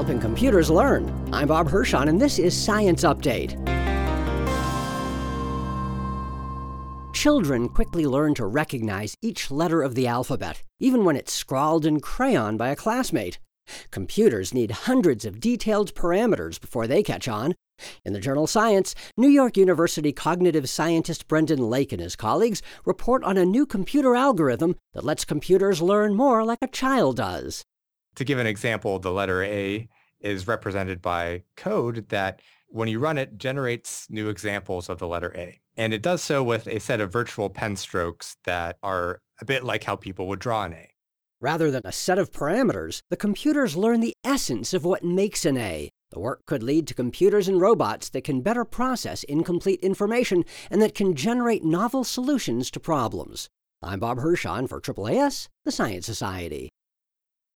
helping computers learn. I'm Bob Hirschon, and this is Science Update. Children quickly learn to recognize each letter of the alphabet, even when it's scrawled in crayon by a classmate. Computers need hundreds of detailed parameters before they catch on. In the journal Science, New York University cognitive scientist Brendan Lake and his colleagues report on a new computer algorithm that lets computers learn more like a child does. To give an example, the letter A is represented by code that, when you run it, generates new examples of the letter A. And it does so with a set of virtual pen strokes that are a bit like how people would draw an A. Rather than a set of parameters, the computers learn the essence of what makes an A. The work could lead to computers and robots that can better process incomplete information and that can generate novel solutions to problems. I'm Bob Hirschon for AAAS, the Science Society.